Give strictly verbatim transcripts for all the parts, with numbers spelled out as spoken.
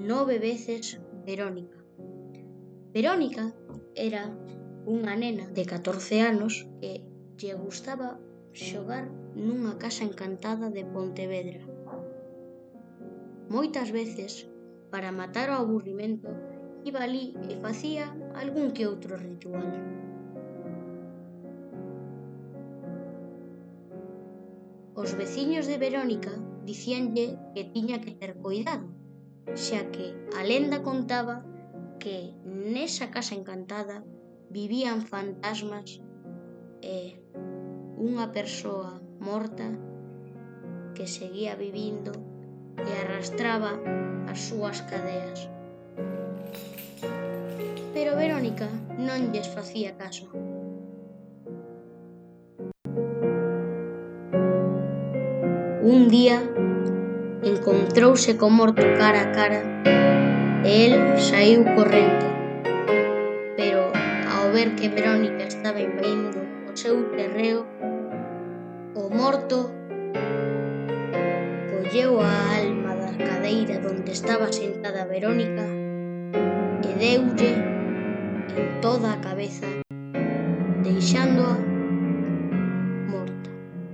nove veces Verónica. Verónica era unha nena de catorce anos que lle gustaba xogar nunha casa encantada de Pontevedra. Moitas veces, para matar o aburrimento, iba alí e facía algún que outro ritual. Os veciños de Verónica dicíanlle que tiña que ter coidado, xa que a lenda contaba que nesa casa encantada vivían fantasmas e unha persoa morta que seguía vivindo e arrastraba as súas cadeas. Pero Verónica non lles facía caso. Un día encontrouse co morto cara a cara e el saíu correndo, pero ao ver que Verónica estaba invadindo o seu terreo, o morto colleu a alma da cadeira onde estaba sentada Verónica e deulle en toda a cabeza, deixándoa morta.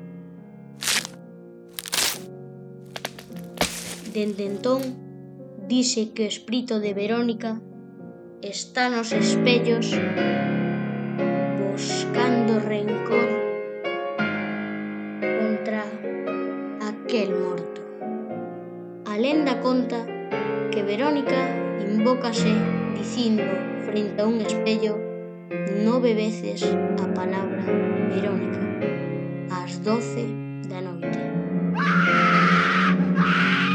Dende entón, dice que o espírito de Verónica está nos espellos buscando rencor contra aquel morto. A lenda conta que Verónica invócase dicindo frente a un espello nove veces a palabra Verónica ás doce da noite.